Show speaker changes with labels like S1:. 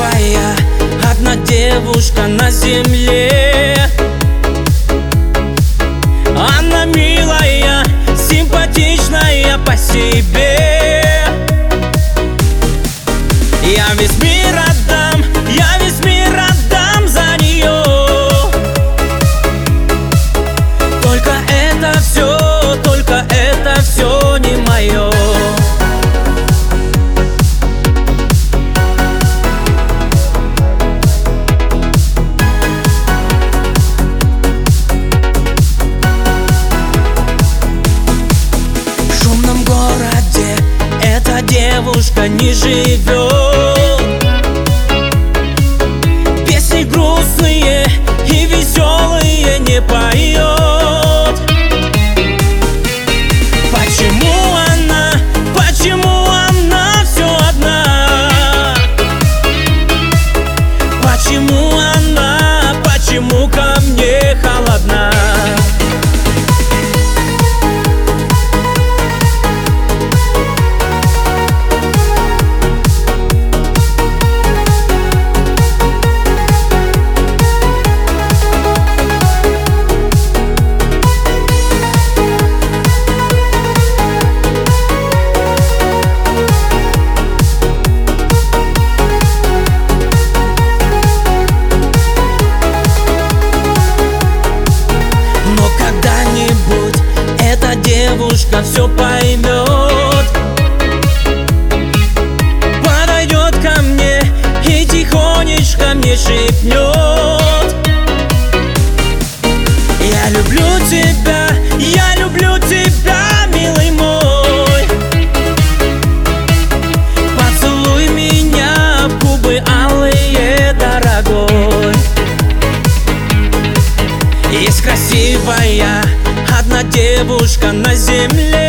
S1: красивая одна девушка на земле. Она милая, симпатичная по себе. Я весь мир отдам, я весь мир отдам за нее. Только это все не мое. В шумном городе эта девушка не живет. Песни грустные и веселые не поет. Почему она все одна? Почему ко мне холодна? Девушка все поймет, подойдет ко мне и тихонечко мне шепнет: я люблю тебя, милый мой. Поцелуй меня в губы алые, дорогой. Есть красивая одна девушка на земле.